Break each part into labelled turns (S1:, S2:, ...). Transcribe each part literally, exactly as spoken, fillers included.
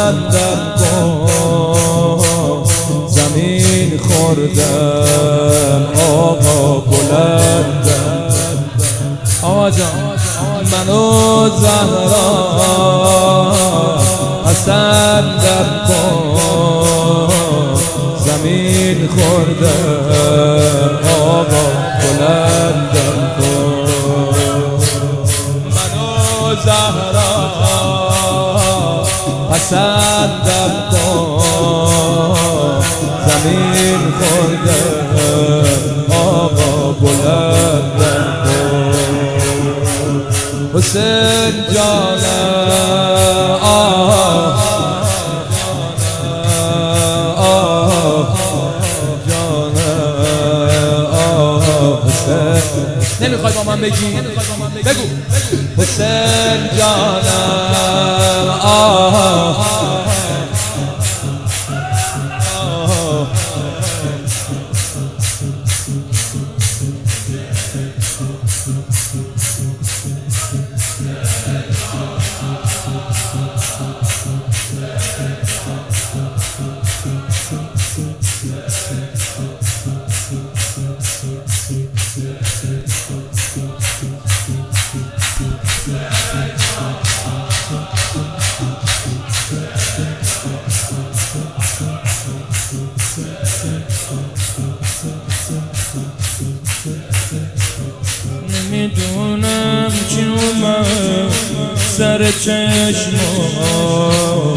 S1: پسندم کن زمین خوردم آقا بلندم آقا جان منو زهرا پسندم کن زمین خوردم آقا بلندم کن منو زهرا پسندم کن زمین خوردم آقا بلندم کن حسین جانم آه آه جانم آه حسین نمیخوای با من بگی بگو حسین جانم آه
S2: نمیدونم چی اومد سر چشمام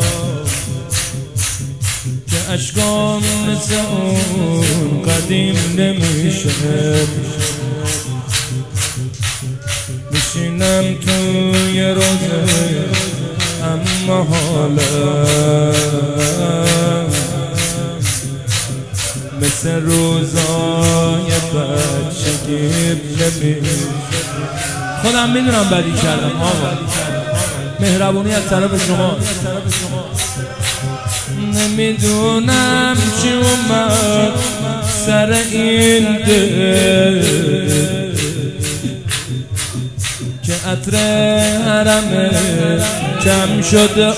S2: که اشکام مثل اون قدیم نمیشه میشینم توی روزه اما حالا مثل روزای بچگی نمیشه خودم میدونم بدی کردم آقا مهربونی از طرف شما نمیدونم چی اومد سر این دل که عطر حرمه کم شده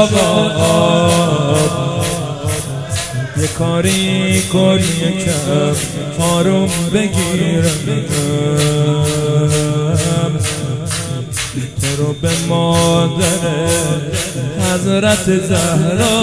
S2: آباد یه کاری کن یکم آروم بگیرم تو رو به مادر حضرت زهرا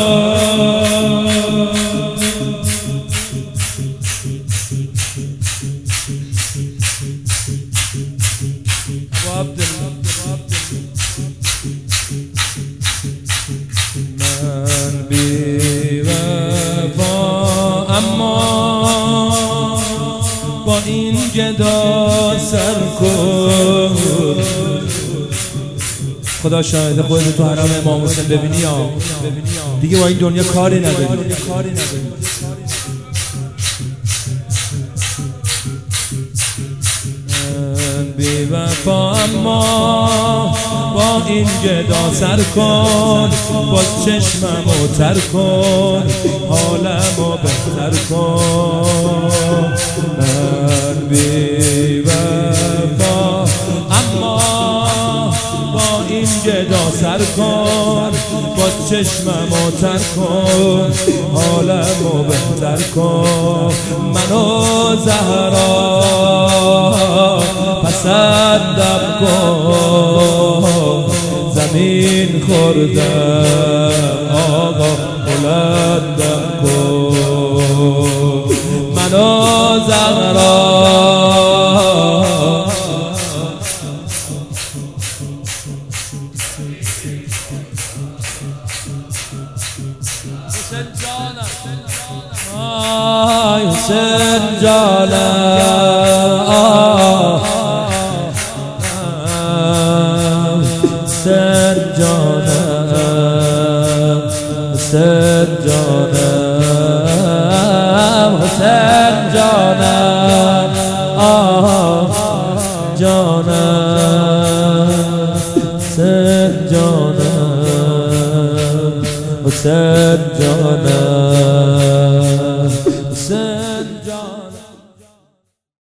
S2: من بی وفا اما با این گدا سر کن
S1: خدا شاهد خودت تو حرم امام حسین ببینی یا دیگه با این دنیا کاری نداری
S2: من بی وفا اما با این گدا سر کن باز چشممو تر کن حالمو بهتر کن من بی وفا اما با این گدا سر کن باز چشممو تر کن حالمو بهتر کن منو زهرا پسندم کن زمین خوردم آقا بلندم کن منو زهرا
S1: حسین جانم
S2: آی حسین جانم آه حسین جانم حسین جانم حسین جانم آه جانم حسین جانم حسین جانم